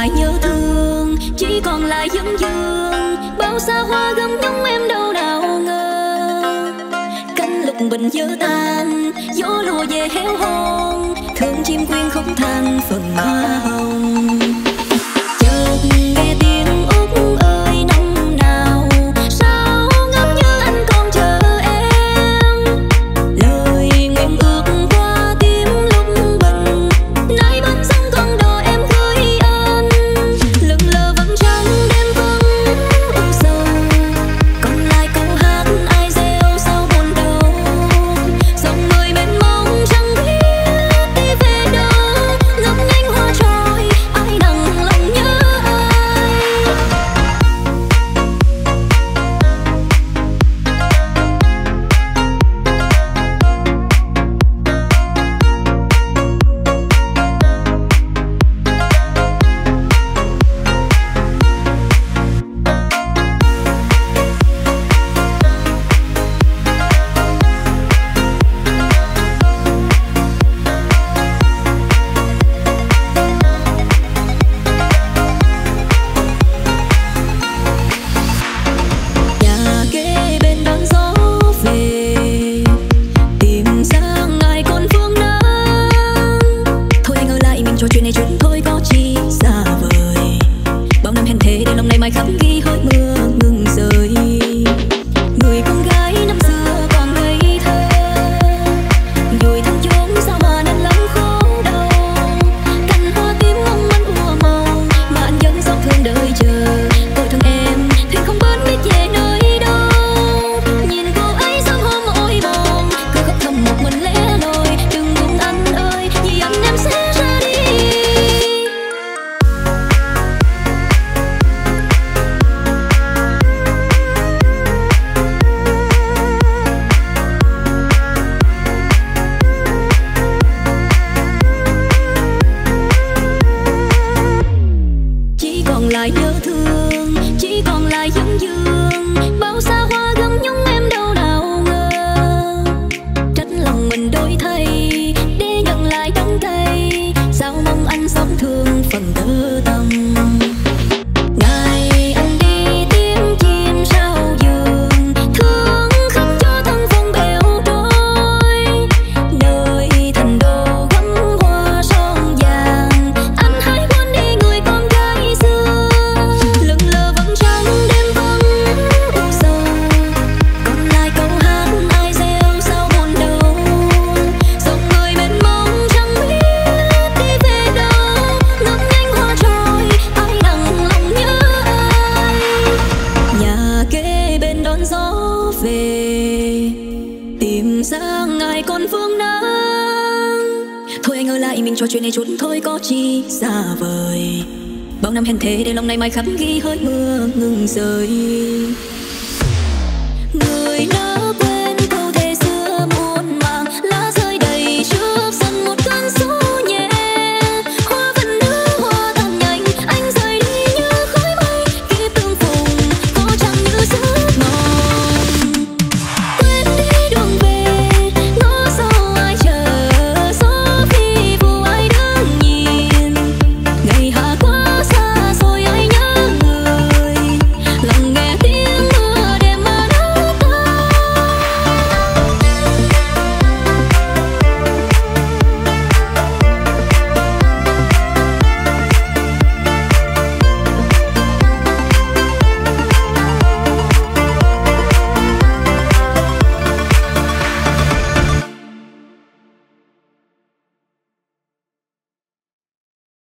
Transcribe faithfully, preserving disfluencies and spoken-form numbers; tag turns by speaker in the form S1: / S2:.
S1: lại nhớ thương, chỉ còn lại vấn vương. Bao xa hoa gấm nhung em đâu nào ngờ. Cánh lục bình dở tan, gió lùa về héo hon. Thương chim quyên không than phần hoa hồng. Chợt nghe tiếng út ơi năm nào, sao ngỡ như anh còn chờ em. Lời nguyện ước qua tim lúc bình, nay bên sông con đò em gửi anh. Lững lờ vầng trăng đêm vắng u sầu, còn lại câu hát ai reo sau buồn đầu. Dòng người mênh mông chẳng biết đi về đâu, ngắm nhanh hoa trôi ai nặng lòng nhớ ai. Nhà kế bên đón gió về, tìm sang ai còn phương Nam. Thôi anh ở lại mình trò chuyện này chuyện thôi có chi xa vời. Bao năm hẹn thề để lòng này mai khắc ghi hơi mưa ngừng rơi. Người con gái năm xưa còn ngây thơ, vùi thăm chốn sao mà nên lắm khổ đau. Cành hoa tím mong manh ùa màu, mà anh vẫn xót thương đợi chờ. Tôi thương em thuyền không bên biết về nơi đâu. Nhìn cô ấy sớm hôm ôi buồn, cứ khóc thầm một mình lẻ loi. Đừng buồn anh ơi, vì anh em sẽ ra đi. Chỉ còn lại nhớ thương, chỉ còn lại vấn vương. Bao xa hoa gấm nhung em đâu nào ngờ. Trách lòng mình đổi thay để nhận lại đắng cay. Sao mong anh xót thương phần tơ tâm. Ngày anh đi tiếng chim sao vườn, thương khắp cho thân phong bèo trôi. Nơi thành đô gấm hoa son vàng, anh hãy quên đi người con gái xưa. Lững lờ vầng trăng đêm vắng u sầu, còn lại câu hát ai reo sao buồn đầu. Dòng người mênh mông chẳng biết đi về đâu, ngắm nhanh hoa trôi ai nặng lòng nhớ ai. Nhà kế bên đón gió về, tìm sang ai còn phương Nam. Thôi anh ở lại mình trò chuyện này chút thôi có chi xa vời. Bao năm hẹn thề để lòng này mai khắc ghi hơi mưa ngừng rơi.